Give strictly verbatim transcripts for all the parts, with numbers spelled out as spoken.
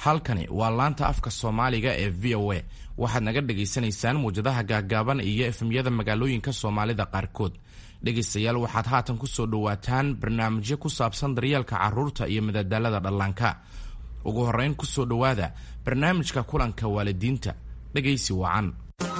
halkani waa laanta afka Soomaaliga ee V O A. waxaad naga dhageysanaysaan muujadaha gaagaaban iyo efemyada magaalooyinka Soomaalida qaarkood. dhegeystayaal waxaad haatan ku soo dhawaataan barnaamijyo ku saabsan daryeelka carruurta iyo madadaalada dhallaanka. ugu horreyn ku soo dhawaada barnaamijka kulanka waalidiinta. dhegeysi wacan.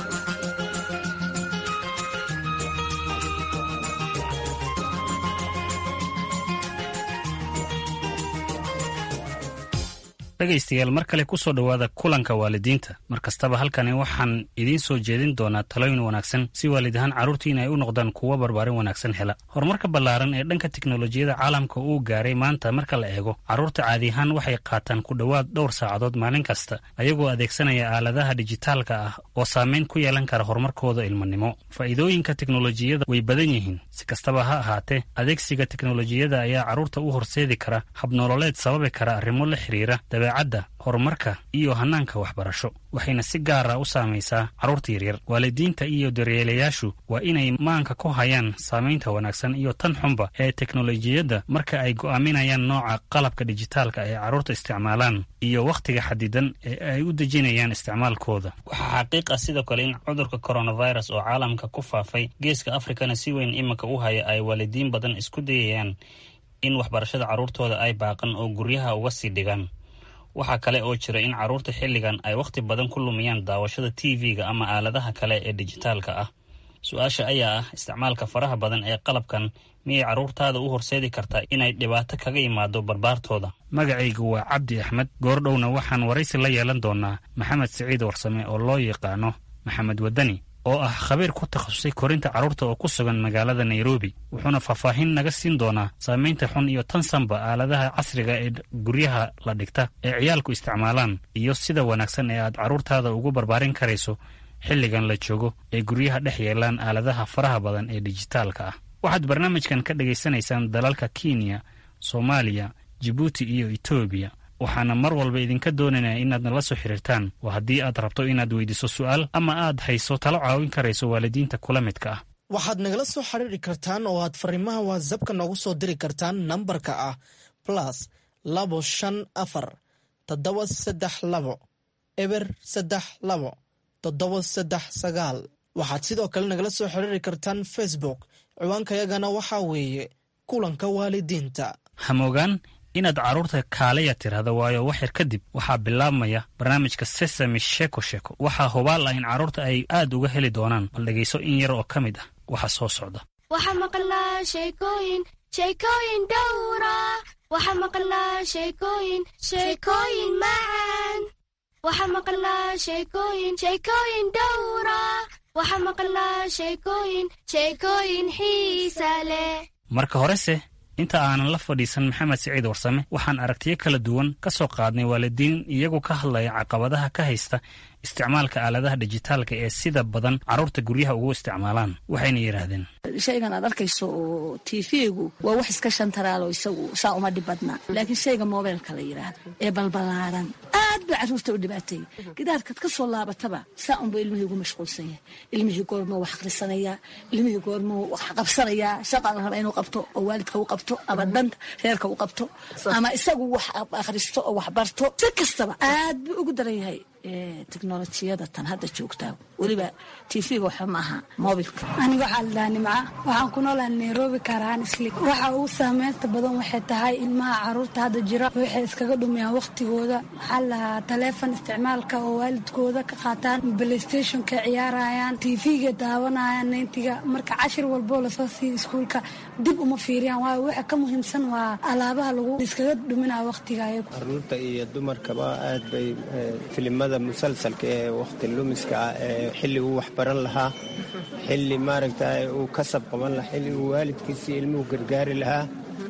dhegaystayaal mar kale ku soo dhawaada kulanka waalidiinta. mar kastaba halkani waxaan idiin soo jeedin doonaa talooyin wanaagsan si waalidahaan carruurtiina ay u noqdaan kuwo barbaarin wanaagsan hela. horumarka ballaaran ee dhanka tiknolojiyada caalamka uu gaaray maanta marka la eego, carruurta caadi ahaan waxay qaataan ku dhowaad dhowr saacadood maalin kasta ayagoo adeegsanaya aaladaha dijitaalka ah oo saamayn ku yeelan kara horumarkooda ilmanimo. faa'iidooyinka tiknolojiyada way badan yihiin. si kastaba ha ahaatee, adeegsiga tiknolojiyada ayaa carruurta u horseedi kara habnololeed sababi kara arrimo la xiriira dabeecadda, horumarka iyo hanaanka waxbarasho, waxayna si gaara u saamaysaa carruurta yaryar. waalidiinta iyo daryeelayaashu waa inay maanka ku hayaan saamaynta wanaagsan iyo tan xunba ee teknolojiyadda marka ay go'aaminayaan nooca qalabka dijitaalka ee carruurta isticmaalaan iyo wakhtiga xadidan ee ay u dejinayaan isticmaalkooda. waxaa xaqiiq ah sidoo kale in cudurka coronavirus oo caalamka ku faafay geeska afrikana si weyn iminka u haya ay waalidiin badan isku dayayaan in waxbarashada carruurtooda ay baaqan oo guryaha uga sii dhigaan. waxaa kale oo jira in carruurta xilligan ay wakhti badan ku lumiyaan daawashada T V-ga ama aaladaha kale ee dijitaalka ah. su-aasha ayaa ah, isticmaalka faraha badan ee qalabkan miyay carruurtaada u horseedi kartaa inay dhibaato kaga imaado barbaartooda? magacaygu waa Cabdi Axmed. goordhowna waxaan waraysi la yeelan doonaa Maxamed Siciid Warsame oo loo yaqaano Maxamed Wadani, oo ah khabiir ku takhasusay korinta carruurta oo ku sugan magaalada Nairobi. wuxuuna faahfaahin naga siin doonaa saamaynta xun iyo tan sanba aaladaha casriga ee guryaha la dhigta ee ciyaalku isticmaalaan iyo sida wanaagsan ee aad carruurtaada ugu barbaarin karayso xilligan la joogo ee guryaha dhex yeelaan aaladaha faraha badan ee dijitaalka ah. waxaad barnaamijkan ka dhegaysanaysaan dalalka Kenya, Soomaaliya, Djibouti iyo Ethiopia. waxaana mar walba idinka doonaynaa inaad nala soo xiriirtaan. waa haddii aad rabto inaad weydiiso su'aal ama aad hayso talo caawin karayso waalidiinta kula midka ah. waxaad nagala soo xiriiri kartaan oo aad fariimaha whatsappka noogu soo diri kartaan nambarka ah plus labo shan afar toddoba saddex labo eber saddex labo toddoba saddex sagaal. waxaad sidoo kale nagala soo xiriiri kartaan Facebook. ciwaankayagana waxaa weeye kulanka waalidiinta. hamoogaan inaad carruurta kaalaya tirahda, waayo wax yar kadib waxaa bilaabmaya barnaamijka Sesame Sheko Sheko. waxaa hubaal ah in carruurta ay aad uga heli doonaan, bal dhegayso in yar oo ka mid ah waxa soo socda. waxaa maqlaa sheekooyin sheekooyin dhowra, waxaa maqlaa sheekooyin sheekooyin macaan, waxaa maqlaa sheekooyin sheekooyin dhowra, waxaa maqlaa sheekooyin sheekooyin xiisa leh. marka horese inta aanan la fadhiisan Maxamed Siciid Warsame, waxaan aragtiyo kala duwan ka soo qaadnay waalidiin iyagu ka hadlaya caqabadaha ka haysta isticmaalka aaladaha dijitaalka ee sida badan carruurta guryaha ugu isticmaalaan. waxayna yidhaahdeen, shaygan aad arkayso oo T V-gu waa wax iska shantaraalo, isagu saa uma dhib badna, laakiin shayga mobilka la yidhaahdo ee balbalaaran aad baa carruurta u dhibaatay. gidaarkaad ka soo laabataba saa unba ilmihii ugu mashquulsan yahay. ilmihii goormoo wax akhrisanaya, ilmihii goormoo wax qabsanaya, shaqa la raba inuu qabto oo waalidka u qabto ama danta reerka u qabto ama isagu wax akhristo oo wax barto. si kastaba aad buu ugu daran yahay teknolojiyada tan hadda joogtaa. weliba T V-ga waxa ma aha mobilka. aniga waxaa la dhahaa Nimca, waxaan ku noolaa Nairobi karaan isli. waxa ugu saameynta badan waxay tahay ilmaha carruurta hadda jira waxay iskaga dhumiyaan waqtigooda. waxaa la dhahaa taleefon isticmaalka oo waalidkooda ka qaataan, playstationka ciyaarayaan, T V-ga daawanayaan, nentiga marka cashir walboo lasoo siiyo iskuulka dib uma fiiriyaan. waayo waxa ka muhiimsan waa alaabaha lagu iskaga dhuminaya waqtiga. carruurta iyo dumarkaba aad bay filimada musalsalka ee waqti lumiska ah ee xilli uu wax baran lahaa, xilli maaragtay uu kasab qaban lahaa, xilli uu waalidkiisa ilmuhu gargaari lahaa,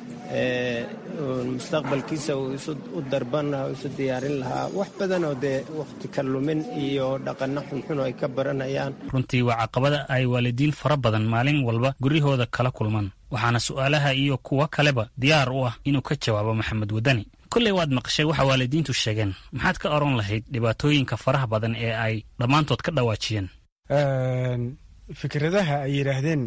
mustaqbalkiisa uu isu u darban lahaa, isu diyaarin lahaa. wax badan oo dee waqti ka lumin iyo dhaqanno xunxun oo ay ka baranayaan. runtii waa caqabada ay waalidiin fara badan maalin walba guryahooda kala kulmaan. waxaana su'aalaha iyo kuwa kaleba diyaar u ah inuu ka jawaabo Maxamed Wadani. kolley waad maqashay waxa waalidiintu sheegeen. maxaad ka oran lahayd dhibaatooyinka faraha badan ee ay dhammaantood ka dhawaajiyeen? fikradaha ay yidhaahdeen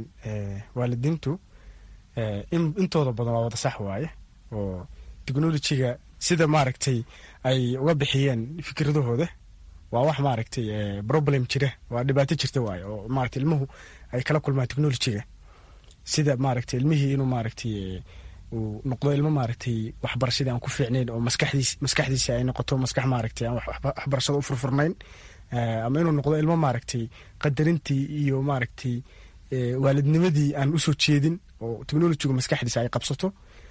waalidiintu intooda badan waa wada sax waaye, oo teknolojiga sida maaragtay ay uga bixiyeen fikradahooda waa wax maaragtay problem jira, waa dhibaato jirta waaye oo maaragtay ilmuhu ay kala kulmaan technology-ga, sida maaragtay ilmihii inuu maaragtay uu noqdo ilmo maaragtay waxbarashada aan ku fiicnayn oo maskaxdiis maskaxdiisa ay noqoto maskax maaragtay aan waxbarashada u furfurnayn, ama inuu noqdo ilmo maaragtay qadarintii iyo maaragtay waalidnimadii aan usoo jeedin oo technology-gu maskaxdiisa ay qabsato.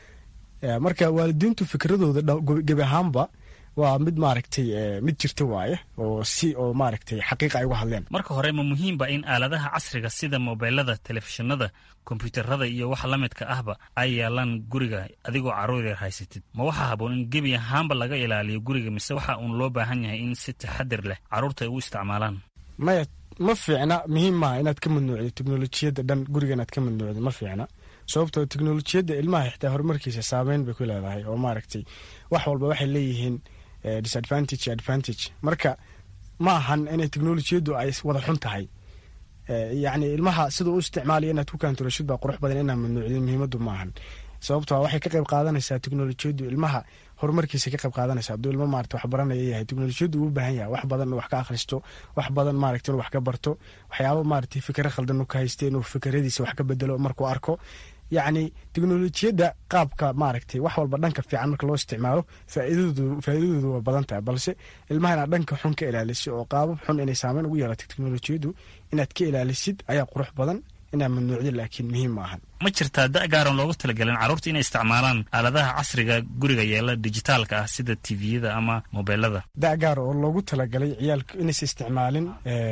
marka waalidiintu fikradooda gebi ahaanba waa mid maaragtay mid jirta waaye oo si oo maaragtay xaqiiqa ay uga hadleen. marka hore ma muhiimba in aaladaha casriga sida mobeelada, telefishinada, kombyuutarada iyo waxa la midka ahba ay yaalaan guriga adigoo carruur yar haysatid? ma waxaa haboon in gebi ahaanba laga ilaaliyo guriga, mise waxa uun loo baahan yahay in si taxadir leh carruurta ay u isticmaalaan? maya ma fiicna, muhiim maaha inaad ka mamnuucdo teknolojiyadda dhan guriga inaad ka mamnuucdo, ma fiicna. sababtoo teknolojiyadda ilmaha xitaa horumarkiisa saameyn bay ku leedahay oo maaragtay wax walba waxay leeyihiin disadvantage advantage. marka ma ahan inay teknolojiyaddu ay wada xun tahay, yacni ilmaha siduu u isticmaalaya inaad ku kaantarashid baa qurux badan inaad mamnuucdin, muhiimaddu ma ahan. sababtoo waxay ka qayb qaadanaysaa teknolojiyaddu ilmaha horumarkiisa ka qayb qaadanaysa. hadduu ilmo maarata wax baranaya yahay, teknolojiyaddu uu u baahan yahay wax badan wax ka akhristo, wax badan maaragta inuu wax ka barto, waxyaaba maaragtay fikra khaldan ka haysta inuu fikradiisa wax ka bedelo markuu arko. yacni teknolojiyadda qaabka maaragtay wax walba dhanka fiican marka loo isticmaalo faa'iidadoodu faa'iidadoodu waa badan tahay, balse ilmaha inaad dhanka xun ka ilaaliso oo qaabab xun inay saameyn ugu yeelato teknolojiyaddu inaad ka ilaalisid ayaa qurux badan, inaa mamnuucdin laakiin muhiim ma ahan. ma jirtaa da' gaaran loogu talagelin carruurta inay isticmaalaan aaladaha casriga guriga yeela dijitaalka ah sida tviyada ama mobeelada? da' gaar oo loogu talagalay ciyaalka inaysa isticmaalin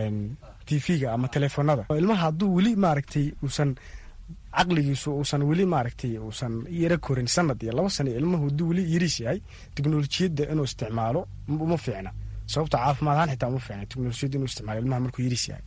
tv-ga ama telefoonada. ilmaha hadduu weli maaragtay uusan caqligiisu uusan weli maaragtay uusan yara korin sanad iyo laba sano, ilmuhu hadduu weli yariis yahay teknolojiyadda inuu isticmaalo uma fiicna. sababta caafimaad ahaan xitaa uma fiicna teknolojiyadda inuu isticmaalo ilmaha markuu yariis yahay.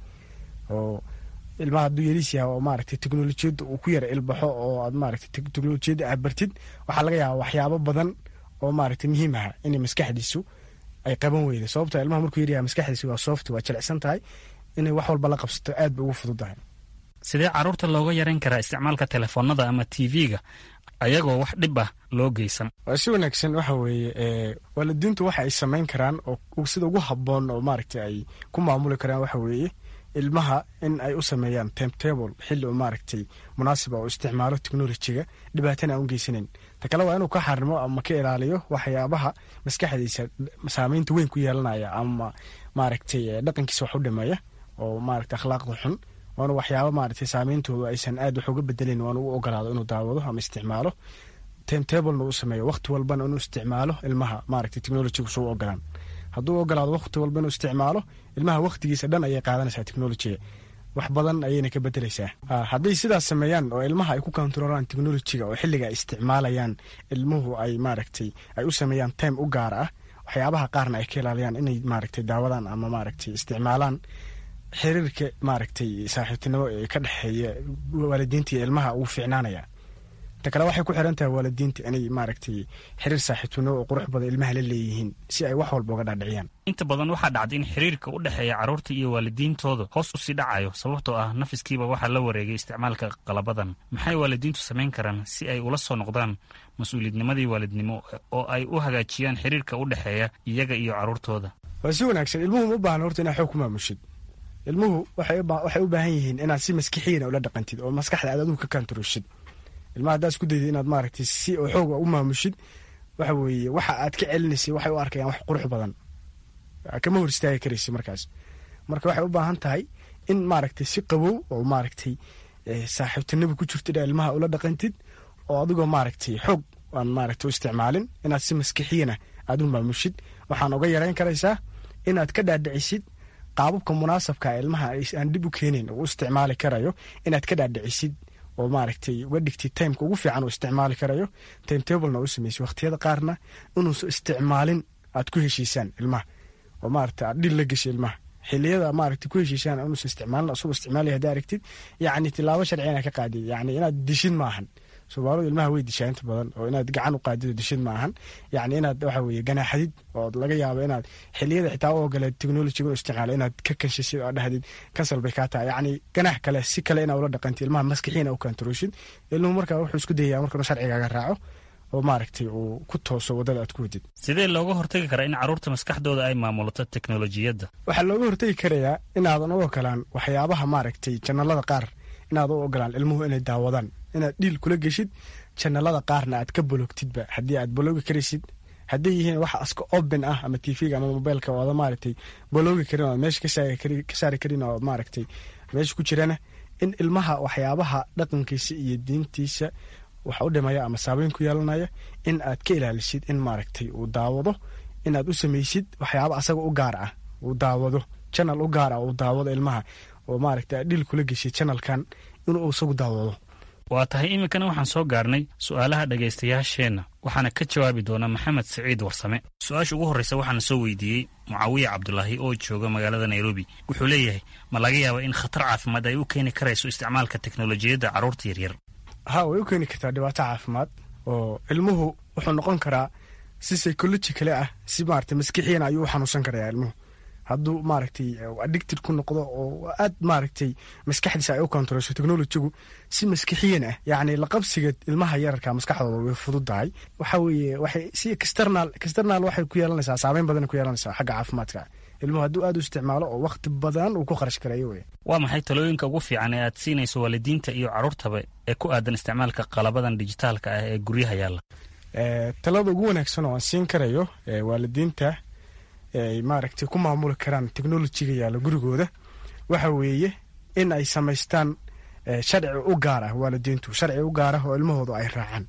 oo ilmaha hadduu yariis yahay oo maaragtay teknolojiyadda uu ku yara ilbaxo oo aad maaragtay teknolojiyadda aad bartid, waxaa laga yaabaa waxyaabo badan oo maaragtay muhiim aha inay maskaxdiisu ay qaban weyda. sababta ilmaha markuu yaryahay maskaxdiisu waa soft, waa jilicsan tahay, inay wax walba la qabsato aad bay ugu fududahay. sidee carruurta looga yaran karaa isticmaalka telefoonada ama tv-ga ayagoo wax dhib ah loo geysan? waa si wanaagsan. waxa weeye waalidiintu waxa ay samayn karaan oo sida ugu habboon oo maaragtay ay ku maamuli karaan waxa weeye ilmaha in ay u sameeyaan timetable xilli oo maaragtay munaasiba oo isticmaalo teknolojiga dhibaatana aan u geysanayn. ta kale waa inuu ka xarimo ama ka ilaaliyo waxyaabaha maskaxdiisa saameynta weyn ku yeelanaya ama maaragtay dhaqankiisa wax u dhimeeya oo maaragtay akhlaaqda xun, waana waxyaaba maaragtay saameyntoodu aysan aad wax uga bedelin, waana u ogolaado inuu daawado ama isticmaalo timetablena u sameeyo waqti walbana inuu isticmaalo ilmaha maaragtay teknolojiga soo ogolaan. hadduu ogolaado waqti walba inuu isticmaalo ilmaha waqtigiisa dhan ayay qaadanaysaa teknolojiga, wax badan ayayna ka bedelaysaa. hadday sidaas sameeyaan oo ilmaha ay ku kontarolaan teknolojiga oo xilliga ay isticmaalayaan ilmuhu ay maaragtay ay u sameeyaan time u gaar ah, waxyaabaha qaarna ay ka ilaaliyaan inay maaragtay daawadaan ama maaragtay isticmaalaan, xiriirka maaragtay saaxiibtinimo ee ka dhexeeya waalidiinta iyo ilmaha uu fiicnaanaya. ta kale waxay ku xiran tahay waalidiinta inay maaragtay xiriir saaxiibtinimo oo qurux badan ilmaha la leeyihiin si ay wax walba uga dhaadhiciyaan. inta badan waxaa dhacda in xiriirka u dhexeeya carruurta iyo waalidiintooda hoos usii dhacayo sababtoo ah nafiskiiba waxaa la wareegay isticmaalka qalabadan. maxay waalidiintu samayn karaan si ay ula soo noqdaan mas-uuliyadnimadii waalidnimo oo ay u hagaajiyaan xiriirka u dhexeeya iyaga iyo carruurtooda? waa si wanaagsan. ilmuhu ma u baahna horta inaad xoog ku maamushid. ilmuhu waxay u baahan yihiin inaad si maskixiyana ula dhaqantid oo maskaxda aad adigu ka kaantaroshid. ilmaha haddaad isku dayda inaad maaragtay si oo xooga u maamushid, waxa weeye waxa aad ka celinaysay waxay u arkayaan wax qurux badan, kama hor istaagi karaysa markaas. marka waxay u baahan tahay in maaragtay si qabow oo maaragtay saaxiibtinimo ku jirto ina ilmaha ula dhaqantid oo adigoo maaragtay xoog aan maaragtay u isticmaalin, inaad si maskixiyana aad u maamushid. waxaan uga yarayn karaysaa inaad ka dhaadhicisid qaababka munaasabka ilmaha aan dib u keenayn oo u isticmaali karayo, inaad ka dhaadhicisid oo maaragtay uga dhigtid timeka ugu fiican oo isticmaali karayo, timetablena u sameysay waqtiyada qaarna inuusa isticmaalin aad ku heshiisaan ilmaha oo maaragtay aad dhil la geshay ilmaha xiliyada maaragtay ku heshiisaan inuusa isticmaalin asagoo isticmaalaya haddaa aragtid, yacni tilaabo sharci inaad ka qaadid, yacni inaad dishid ma ahan. Soomaalidu ilmaha way dishaa inta badan oo inaad gacan u qaadido dishid ma ahan, yacni inaad waxa weeye ganaaxadid oo laga yaabo inaad xiliyada xitaa u ogoleed teknolojiga u isticmaalo inaad ka kanshisid oo dhahdid kansal bay kaa tahay, yacni ganaax kale si kale inaa ula dhaqantid ilmaha maskixiina u kaantarooshid. ilmuhu markaa wuxuu isku dayayaa marka inuu sharcigaaga raaco oo maaragtay uu ku tooso waddada aad ku wadid. sidee looga hortagi karaa in carruurta maskaxdooda ay maamulato teknolojiyadda? waxaa looga hortagi karayaa inaadan u ogolaan waxyaabaha maaragtay janalada qaar inaad u ogolaan ilmuhu inay daawadaan, inaad dhiil kula geshid janalada qaarna aad ka bologtidba haddii aad boloogi karaysid. hadday yihiin wax aska open ah ama tvga ama mobilka oo maaragtay boloogi karin oo meesha ka saari karin oo maaragtay meesha ku jirana, in ilmaha waxyaabaha dhaqankiisa iyo diintiisa waxa u dhimaya ama saabeyn ku yeelanaya in aad ka ilaalisid in maaragtay uu daawado, in aad u samaysid waxyaaba asaga u gaar ah uu daawado, channel u gaar ah uu daawado ilmaha oo maaragtay aad dhil kula geshid channelkan inuu isagu daawado. waa tahay iminkana waxaan soo gaarnay su'aalaha dhegaystayaasheenna waxaana ka jawaabi doona maxamed siciid warsame. su-aasha ugu horreysa waxaana soo weydiiyey mucaawiye cabdulaahi oo jooga magaalada nairobi. wuxuu leeyahay ma laga yaaba in khatar caafimaad ay u keeni karayso isticmaalka teknolojiyadda carruurta yaryar? ha way u keeni kartaa dhibaato caafimaad oo ilmuhu wuxuu noqon karaa si psychological ah, si maaragtay maskixiyan ayuu u xanuunsan karayaa ilmuhu hadduu maaragtay addicted ku noqdo oo aad maaragtay maskaxdiisa ay u kontrolsho technologigu si maskixiyan ah. yacni la qabsiga ilmaha yararka maskaxdooda way fududahay. waxa weeye waxay si external external waxay ku yeelanaysaa saameyn badan ku yeelanaysaa xagga caafimaadka ilmuhu hadduu aad u isticmaalo oo waqti badan uu ku kharash karayo wey. waa maxay talooyinka ugu fiican ee aad siinayso waalidiinta iyo carruurtaba ee ku aadan isticmaalka qalabadan dijitaalka ah ee guryaha yaalla? talada ugu wanaagsan oo aan siin karayo waalidiinta ay maaragtay ku maamuli karaan technolojiga yaalla gurigooda waxa weeye in ay samaystaan sharci u gaar ah. waalidiintu sharci u gaar ah oo ilmahoodu ay raacaan,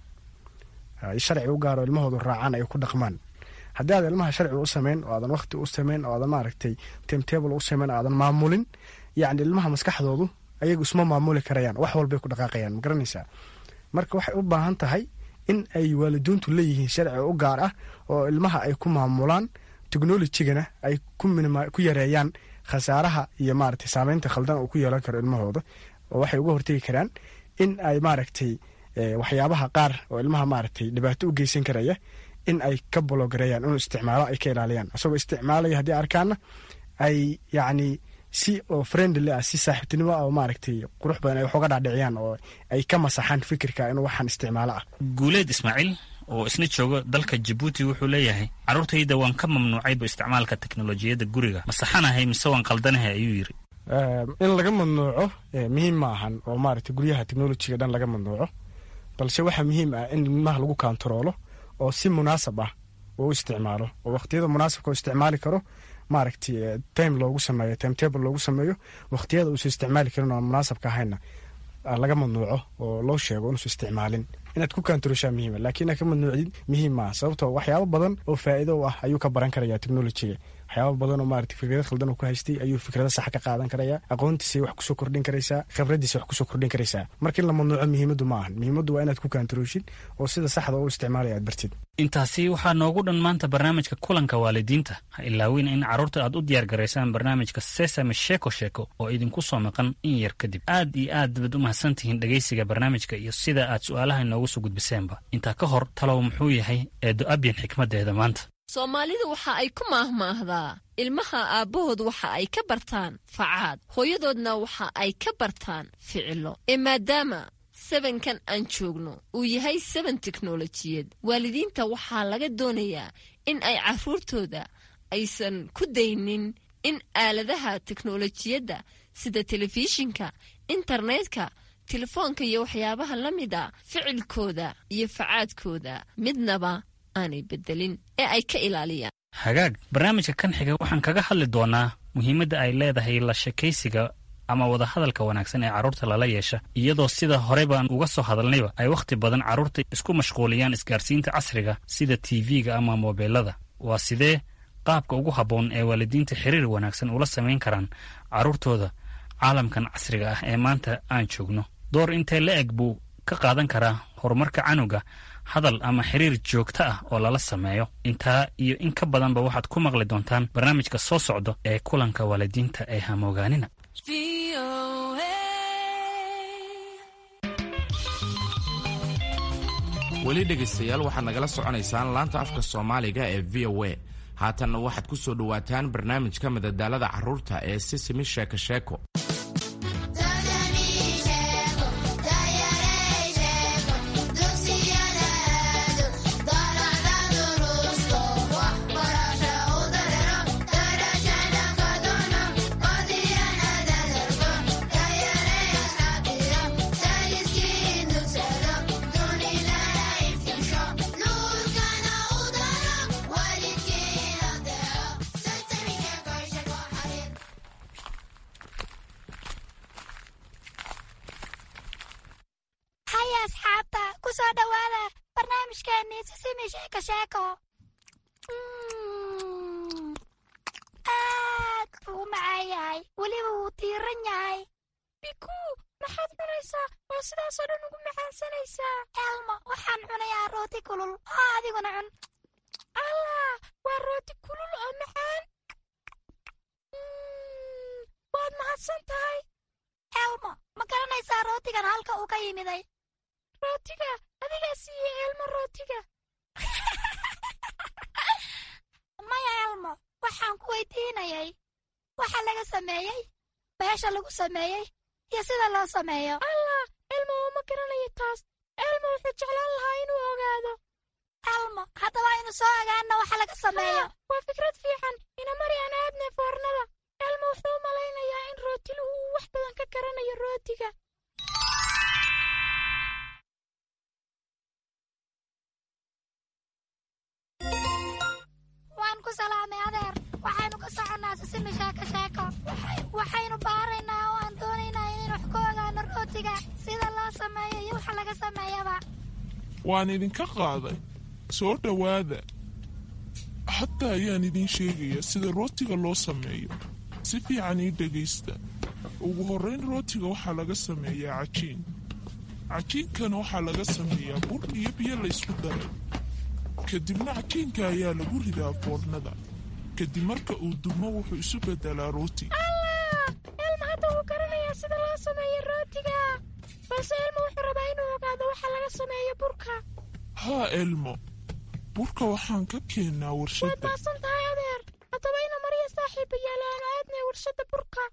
sharci u gaar oo ilmahoodu raacaan ay ku dhaqmaan. haddii aad ilmaha sharci u samayn oo aadan waqti u samayn oo aadan maaragtay timetable u samayn oo aadan maamulin, yacni ilmaha maskaxdoodu ayagu isma maamuli karayaan, wax walbay ku dhaqaaqayaan, ma garanaysaa? marka waxay u baahan tahay in ay waalidiintu leeyihiin sharci u gaar ah oo ilmaha ay ku maamulaan, technolojigana ay ku yareeyaan khasaaraha iyo maaragtay saameynta khaldan uu ku yeelan karo ilmahooda. oo waxay uga hortegi karaan in ay maaragtay waxyaabaha qaar oo ilmaha maaragtay dhibaato u geysan karaya in ay ka bologareeyaan, inuu isticmaalo ay ka ilaaliyaan. isagoo isticmaalaya haddii arkaana ay yacni si oo friendly ah, si saaxiibtinimo ah oo maaragtay qurux badan ay wax uga dhaadhiciyaan oo ay ka masaxaan fikirka inuu waxaan isticmaalo ah. guuleed ismaaciil oo isna jooga dalka Djibouti wuxuu leeyahay carruurtayda waan ka mamnuucayba isticmaalka teknolojiyadda guriga. ma saxanahay mise waan qaldanahay ayuu yidhi. in laga mamnuuco muhiim ma ahan oo maaragtay guryaha teknolojiga dhan laga mamnuuco, balse waxaa muhiim ah in ilmaha lagu kantaroolo oo si munaasab ah uu isticmaalo oo waqtiyada munaasabka uu isticmaali karo maaragtay time loogu sameeyo, timetable loogu sameeyo. waqtiyada uusan isticmaali karin oo munaasabka ahayna laga mamnuuco oo loo sheego inuusan isticmaalin. inaad ku kantaroshaa muhiima, laakiin inaad ka mamnuucdid muhiim maaha, sababtoo waxyaabo badan oo faa'iido u ah ayuu ka baran karayaa teknolojiga. waxyaabo badan oo maaragtay fikrado khaldan uu ku haystay ayuu fikrado sax ka qaadan karayaa, aqoontiisa wax kusoo kordhin karaysaa, khibradiisa wax kusoo kordhin karaysaa. marka in la mamnuuco muhiimaddu ma ahan, muhiimaddu waa inaad ku kantarooshid oo sida saxda u isticmaalaya aad bartid. intaasi waxaa noogu dhan maanta barnaamijka kulanka waalidiinta. ha ilaawin in carruurta aad u diyaar garaysaan barnaamijka sesame sheeko sheeko oo idinku soo maqan in yar kadib. aad iyo aad baad u mahadsantihiin dhegaysiga barnaamijka iyo sida aad su'aalaha inoogu soo gudbiseenba. intaa ka hor talow muxuu yahay eedo abyan xikmaddeeda maanta? soomaalidu waxa ay ku maahmaahdaa ilmaha aabbahood waxa ay ka bartaan facaad, hooyadoodna waxa ay ka bartaan ficilo. ee maadaama sabankan aan joogno uu yahay saban teknolojiyad, waalidiinta waxaa laga doonayaa in ay carruurtooda aysan ku daynin in aaladaha teknolojiyadda sida telefishinka, internetka, telefoonka iyo waxyaabaha la mid a ficilkooda iyo facaadkooda midnaba aanay bedelin ee ay ka ilaaliyaan. hagaag barnaamijka kan xiga waxaan kaga hadli doonaa muhiimadda ay leedahay la sheekaysiga ama wadahadalka wanaagsan ee carruurta lala yeesha, iyadoo sida hore baan uga soo hadalnayba ay wakhti badan carruurta isku mashquuliyaan isgaarsiinta casriga sida tv-ga ama mobeelada. waa sidee qaabka ugu habboon ee waalidiinta xiriir wanaagsan ula samayn karaan carruurtooda caalamkan casriga ah ee maanta aan joogno? door intee la eg buu ka qaadan karaa horumarka canuga hadal ama xiriir joogto ah oo lala sameeyo? intaa iyo in ka badanba waxaad ku maqli doontaan barnaamijka soo socdo ee kulanka waalidiinta ee hamoogaanina. weli dhegaystayaal waxaad nagala soconaysaan laanta afka soomaaliga ee v o a. haatanna waxaad ku soo dhowaataan barnaamijka madadaalada carruurta ee sesame sheeko sheeko. barnaamijkeennii sisimi sheeko sheeko. aad buu u macaan yahay, weliba wuu tiiran yahay. biku maxaad cunaysaa oo sidaasoo dhan ugu macaansanaysaa? elmo waxaan cunayaa rooti kulul oo adiguna cun. allah, waa rooti kulul oo macaan. waad mahadsan tahay. elmo ma garanaysaa rootigan halka uu ka yimiday? rootiga adigaa siiyey elmo rootiga. maya elmo, waxaan ku weydiinayay waxa laga sameeyey, meesha lagu sameeyey iyo sida loo sameeyo. allah, elmo uma garanayo taas. elmo wuxuu jeclaan lahaa inuu ogaado. elmo haddaba aynu soo ogaanno waxa laga sameeyo. waa fikrad fiican. ina mari aan aadne foornada. elmo wuxuu u malaynayaa in rootiluhu uu wax badan ka garanayo rootiga. waan ku salaamay adeer. waxaynu ka soconnaa sisimi sheeko sheeko. waxaynu baaraynaa oo aan doonaynaa inaynu wax ka ogaano rootiga, sida loo sameeyo iyo waxa laga sameeyaba. waan idinka qaaday. soo dhowaada. xataa ayaan idiin sheegaya sida rootiga loo sameeyo. si fiican ii dhegaysta. ugu horrayn rootiga waxaa laga sameeyaa cajiin. cajiinkana waxaa laga sameeyaa bur iyo biyo laysku daray. kadibna cajiinka ayaa lagu ridaa foornada. kadib marka uu dumo wuxuu isu beddelaa rooti. allah, elmo hadda wuu garanayaa sida loo sameeyo rootiga. balse elmo wuxuu rabaa inuu ogaado waxa laga sameeyo burka. haa elmo, burka waxaan ka keennaa warshadda. waad maasan tahay adeer. haddaba ina mariya saaxiibba yaalaano aadnay warshadda burka.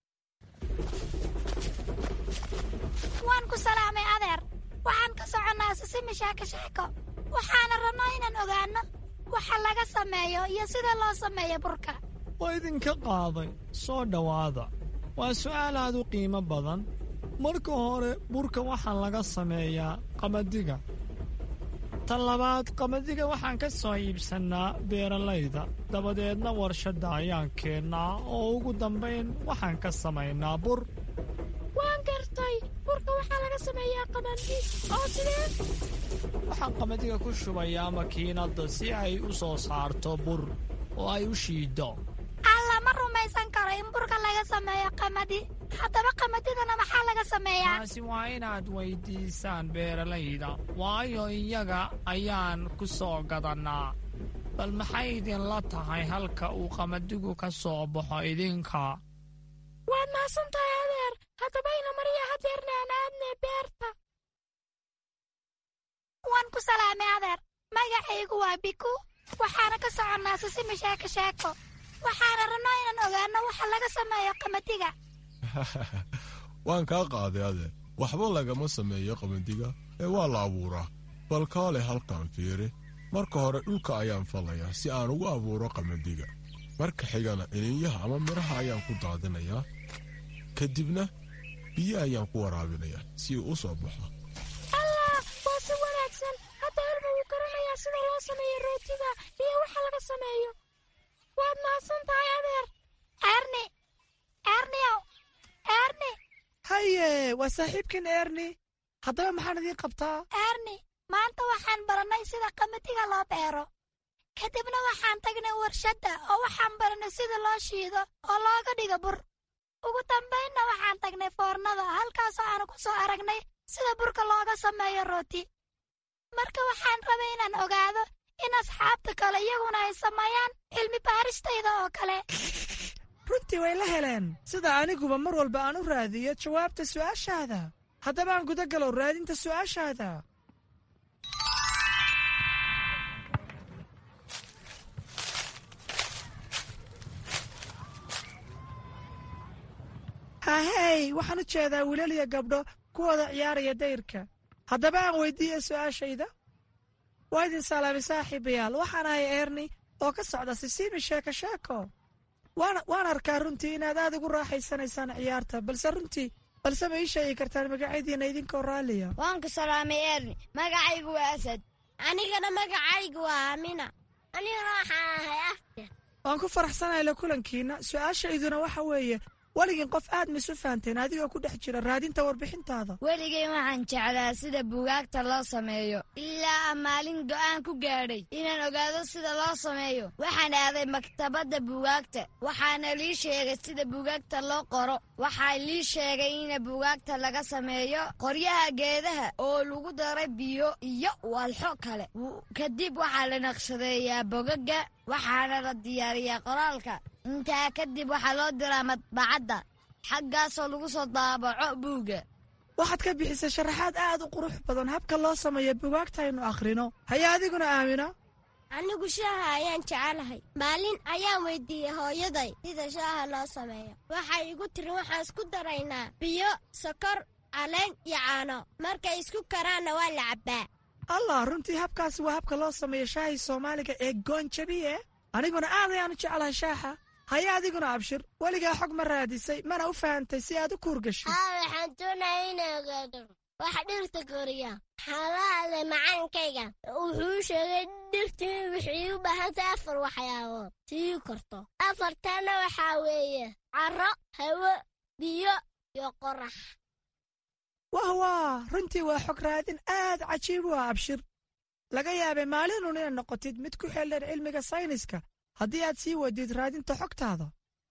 waan ku salaamay adeer. waxaan ka soconnaa sisimi sheeko sheeko. waxaana rabnaa inaan ogaanno waxa laga sameeyo iyo sida loo sameeyo burka. waa idinka qaaday. soo dhowaada. waa su'aal aad u qiimo badan. marka hore burka waxaa laga sameeyaa qamadiga. tan labaad, qamadiga waxaan ka soo iibsannaa beeralayda. dabadeedna warshadda ayaan keennaa oo ugu dambayn waxaan ka samaynaa bur. waan gartay. burka waxaa laga sameeyaa qamadi. oo sidee? waxaan qamadiga ku shubayaa makiinadda si ay u soo saarto bur oo ay u shiiddo. alla, ma rumaysan karo in burka laga sameeyo qamadi. haddaba qamadidana maxaa laga sameeyaa? taasi waa inaad weydiisaan beeralayda, waayo iyaga ayaan ku soo gadannaa. bal maxay idinla tahay halka uu qamadigu ka soo baxo idinka? waad mahadsan tahay adeer. haddaba ina mariya hadeerna aan aadne beerta. waan ku salaamay adeer. magacaygu waa biku. waxaana ka soconnaa sisimi sheeko sheeko. waxaana rabnaa inaan ogaanno waxa laga sameeyo qamadiga. waan kaa qaaday adeer. waxba lagama sameeyo qamadiga ee waa la abuuraa. bal kaale halkaan fiiri. marka hore dhulka ayaan falayaa si aan ugu abuuro qamadiga. marka xigana iniinyaha ama midhaha ayaan ku daadinayaa. kadibna biyo ayaan ku waraabinayaa si uu u soo baxo. allah, waa si wanaagsan. hadda elmo wuu garanayaa sida loo sameeyo rootiga iyo waxa laga sameeyo. waad mahadsan tahay adeer. erni erniow erni. haye, waa saaxiibkiin erni. haddaba maxaan idiin qabtaa? erni, maanta waxaan barannay sida qamadiga loo beero. kadibna waxaan tagnay warshadda oo waxaan barannay sida loo shiido oo looga dhigo bur. ugu dambaynna waxaan tagnay foornada, halkaasoo aanu ku soo aragnay sida burka looga sameeyo rooti. marka waxaan rabay inaan ogaado in asxaabta kale iyaguna ay sameeyaan cilmi baaristayda oo kale. runtii way la heleen, sida aniguba mar walba aan u raadiyo jawaabta su'aashaada. haddaba aan guda galo raadinta su'aashaada. hahey, waxaan u jeedaa wiilal iyo gabdho kuwooda ciyaaraya dayrka. haddaba aan weyddiiya su'aashayda. waa idin salaamay saaxiibayaal. waxaan ahay erni oo ka socda sisimi sheeko sheeko. waan arkaa runtii inaad aad ugu raaxaysanaysaan ciyaarta, balse runtii balse ma ii sheegi kartaan magacyadiinna idinkoo raalliya? waan ku salaamay erni. magacaygu waa asad. anigana magacaygu waa amina. anigana waxaan ahay after. waan ku faraxsanahay la kulankiinna. su'aashayduna waxa weeye, weligeen qof aad ma isu fahanteen adigoo ku dhex jira raadinta warbixintaada? weligeen waxaan jeclaa sida buugaagta loo sameeyo ilaa maalin go'aan ku gaadhay inaan ogaado sida loo sameeyo. waxaan aaday maktabadda buugaagta waxaana lii sheegay sida buugaagta loo qoro. waxaa lii sheegay in buugaagta laga sameeyo qoryaha geedaha oo lagu daray biyo iyo walxo kale. kadib waxaa la naqshadeeyaa bogaga waxaana la diyaariyaa qoraalka. intaa kadib waxaa loo diraa madbacadda xaggaasoo lagu soo daabaco buugga. waxaad ka bixisay sharaxaad aad u qurux badan habka loo sameeyo buugaagta aynu akhrino. haya adiguna aamina? anigu shaaha ayaan jecelahay. maalin ayaan weydiiyey hooyaday sida shaaha loo sameeyo. waxay igu tiri waxaan isku daraynaa biyo, sokor, caleen iyo caano. markay isku karaanna waa la cabbaa. allah, runtii habkaasi waa habka loo sameeyo shaahii soomaaliga ee goonjabiye. aniguna aad ayaan u jeclahay shaaxa. haya adiguna abshir, weligaa xog ma raadisay mana u fahantay si aad u kuurgashay? aa waxaan doonaya inay ogaado waxa dhirta koriya. waxaan la hadlay macalinkayga wuxuu sheegay dhirtii waxay u baahantahay afar waxyaabood sii korto. afartana waxaa weeye carro, hawo, biyo iyo qorax. wah waa runtii waa xog raadin aad cajiib u ah abshir. laga yaabay maalinun inaad noqotid mid ku xeeldheer cilmiga sayniska haddii aad sii wadid raadinta xogtaada.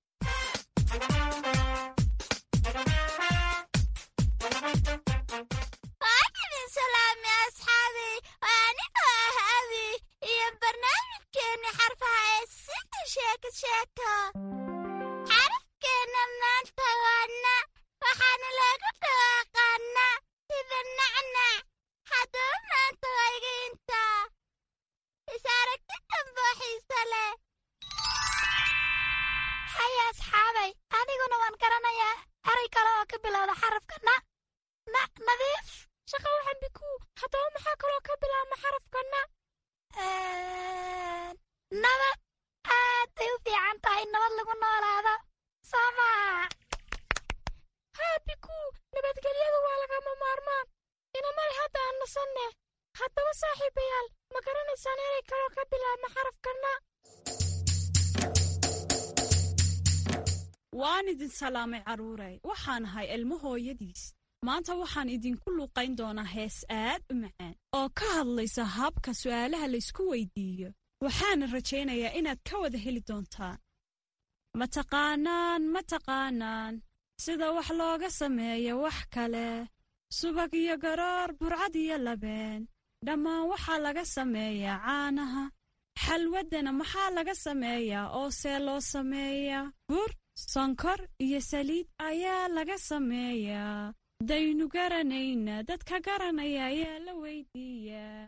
waadidin salaami asxaabi, waa anigoo ah abi iyo barnaamijkeenni xarfaha ee sida sheeko sheeko. xarafkeenna maanta waana waxaana lagu dhawaaqaana sida nacnac. haddaba maanta waa iga intaa. is aragti damboo xiise leh. haya asxaabay, aniguna waan garanayaa eray kale oo ka bilowda xarafka na. na nadiif. shaqa waxaan biku. haddaba maxaa kaloo ka bilaabma xarafka na? nabad. aad bay u fiican tahay nabad lagu noolaado sooma. haa biku, nabadgelyadu waa lagama maarmaan. inamari hadda aan nasanne. haddaba saaxiibayaal, ma garanaysaan eray kaloo ka bilaabma xarafka na? waan idin salaamay carruuray. waxaan ahay ilmo hooyadiis. maanta waxaan idinku luuqayn doonaa hees aad u macaan oo ka hadlaysa habka su'aalaha laysku weydiiyo. waxaana rajaynayaa inaad ka wada heli doontaan. ma taqaanaan ma taqaanaan sida wax looga sameeyo wax kale, subag iyo garoor, burcad iyo labeen, dhammaan waxaa laga sameeyaa caanaha. xalwaddana maxaa laga sameeyaa oo see loo sameeyaa? bur, sonkor iyo saliid ayaa laga sameeyaa. daynu garanayna dadka garanaya ayaa la weydiiyaa.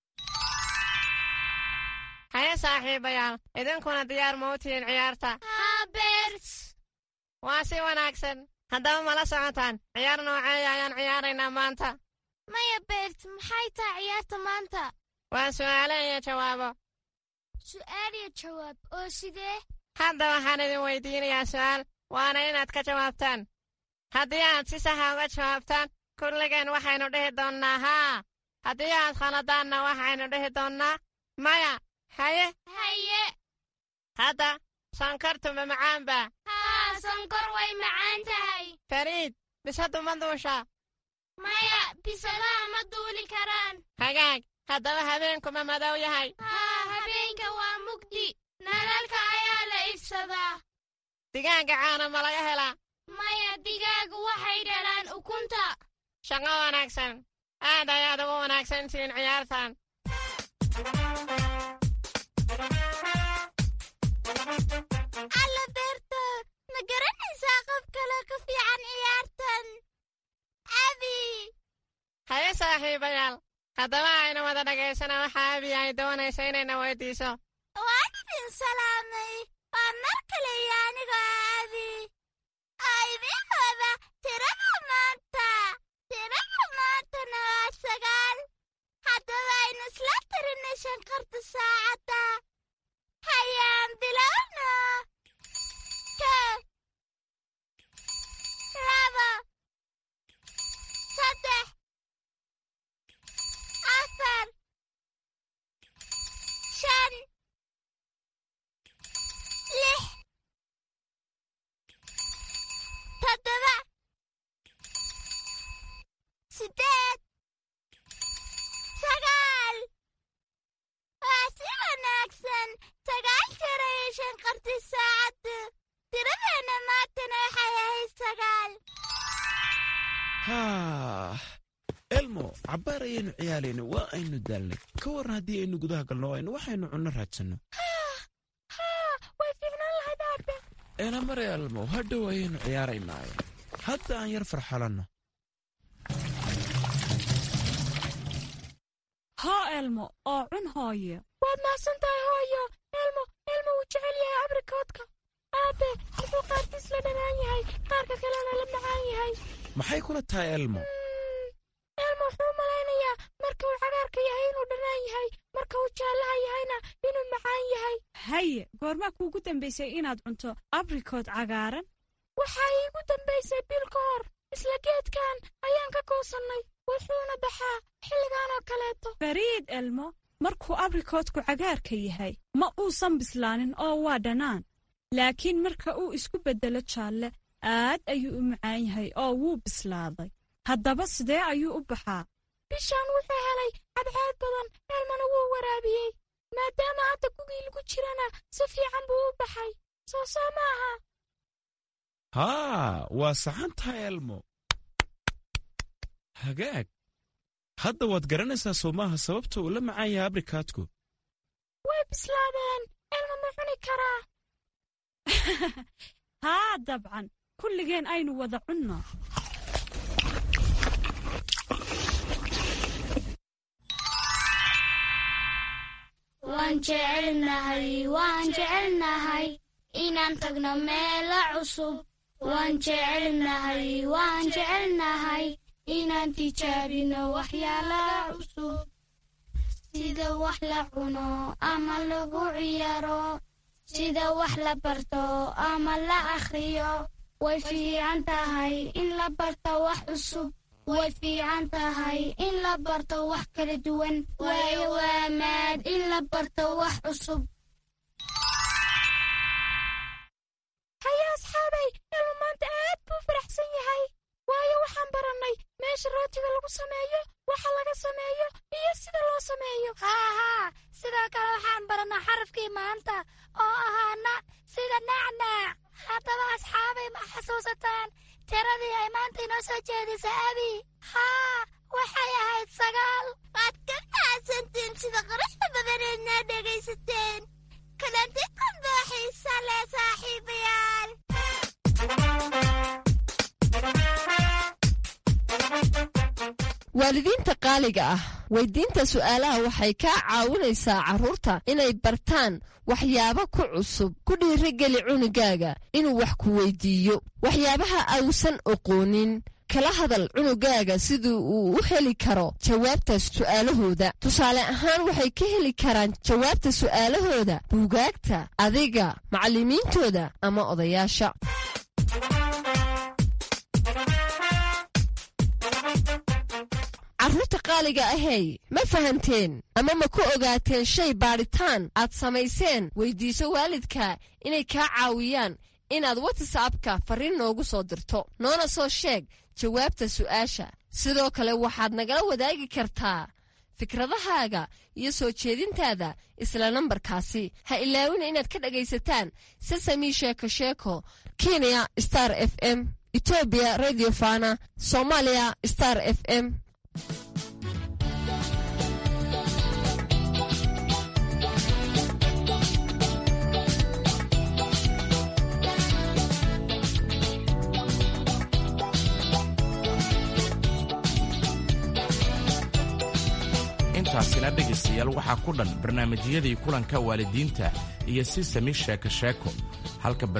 haya saaxiibayaal, idinkuna diyaar ma u tihiin ciyaarta? haa beert. waa si wanaagsan. haddaba mala socotaan ciyaar nooceeya ayaan ciyaaraynaa maanta? maya beert, maxay tahay ciyaarta maanta? waa su'aale iyo jawaabo. su'aal iyo jawaab oo sidee? hadda waxaan idin weydiinayaa su'aal, waana inaad ka jawaabtaan. haddii aad si saxa uga jawaabtaan, kulligeen waxaynu dhihi doonnaa haa. haddii aad khaladaanna waxaynu dhihi doonnaa maya. haye haye. hadda sonkortu ma macaanba? haa, sonkor way macaan tahay. fariid, bisadu ma duusha? maya, bisadaha ma duuli karaan. hagaag, haddaba habeenku ma madow yahay? haa, habeenka waa mugdi. nalalka ayaa la ifsadaa. digaagga caana ma laga helaa? maya, digaagu waxay dhalaan ukunta. shaqo wanaagsan. aad ayaad ugu wanaagsan tihiin ciyaartan. alla beerto, ma garanaysaa qof kale ka fiican ciyaartan? abi. haye saaxiibayaal, haddaba aynu wada dhagaysana waxa abi ay doonaysa inayna weydiiso. waan idin salaamay. waa mar kale iyo anigoo abi. oo idiin wada tirada maanta. tirada maantana waa sagaal. haddaba aynu isla tirinay shanqarta saacadda. hayaan bilowno. kow, laba, saddex, afar, shan, maantana waxay ahayd sagaal. haa elmo cabbaar ayaynu ciyaalayna waa aynu daalnay ka warran haddii aynu gudaha galno aynu waxaynu cunno raadsanno. way fiicnaan lahayd aabe. eena mare elmo hadhow ayaynu ciyaaraynaaye hadda aan yar farxalanno. haa elmo oo cun hooyo. waad mahadsan tahay hooyo. elmo elmo wuu jecel yahay abrikoodka. aabe muxuu qaarkiis la dhanaan yahay qaarka kalena la macaan yahay. maxay kula tahay elmo? elmo wuxuu u malaynayaa marka uu cagaarka yahay inuu dhanaan yahay, marka uu jaallaha yahayna inuu macaan yahay. haye goormaa kuugu dambaysay inaad cunto abrikood cagaaran? waxaa iigu dambaysay bil ka hor. isla geedkan ayaan ka goosannay, wuxuuna baxaa xilligan oo kaleeto. fariid elmo, markuu abrikoodku cagaarka yahay ma uusan bislaanin oo waa dhannaan, laakiin marka uu isku beddelo jaalle aad ayuu u macaan yahay oo wuu bislaaday. haddaba sidee ayuu u baxaa? bishaan wuxuu helay cadceed badan, elmona wuu waraabiyey. maadaama hadda gugii lagu jirana si fiican buu u baxay. soo soo ma aha? haa waa saxan tahay elmo. hagaag hadda waad garanaysaa soo maaha sababta uu la macaan yahay abrikaadku. way bislaadeen. elmo ma cuni karaa? haa dabcan, kulligeen aynu wada cunno. waan jecelnahay waan jecelnahay inaan tagno meelo cusub. waan jecelnahay waan jecelnahay inaan tijaabino waxyaalaha cusub, sida wax la cuno ama lagu ciyaaro, sida wax la barto ama la akhriyo. way fiican tahay in la barto wax cusub. way fiican tahay in la barto wax kala duwan. waayo waa maad in la barto wax cusub. haya asxaabay, elmo maanta aad buu faraxsan yahay, waayo waxaan barannay meesha rootiga lagu sameeyo, waxa laga sameeyo iyo sida loo sameeyo. haa haa sidoo kale waxaan barannaa xarafkii maanta oo ahaa na sida nacnaac. haddaba asxaabay ma xasuusataan tiradii ay maanta inoo soo jeedisa abi? haa waxay ahayd sagaal. waad ka mahadsantiin sida quruxda badaneedna dhegaysateen. kalanti kunbaa xiisa leh saaxiibayaal. waalidiinta qaaliga ah, weydiinta su'aalaha waxay kaa caawinaysaa carruurta inay bartaan waxyaabo ku cusub. ku dhiirigeli cunugaaga inuu wax ku weydiiyo waxyaabaha ausan oqoonin. kala hadal cunugaaga sidii uu u heli karo jawaabta su'aalahooda. tusaale ahaan waxay ka heli karaan jawaabta su'aalahooda buugaagta, adiga, macallimiintooda ama odayaasha. carruurta qaaliga ahey, ma fahanteen ama ma ku ogaateen shay baadhitaan aad samayseen? weydiiso waalidka inay kaa caawiyaan inaad watsapka farriin noogu soo dirto, noona soo sheeg jawaabta su'aasha. sidoo kale waxaad nagala wadaagi kartaa fikradahaaga iyo soo jeedintaada isla nambarkaasi. ha ilaawina inaad ka dhegaysataan sesami sheeko sheeko, kenya star f m, etoobiya radio fana, soomaaliya star f m. intaasina dhegaystayaal waxaa ku dhan barnaamijyadii kulanka waalidiinta iyo sesami sheeko sheeko halka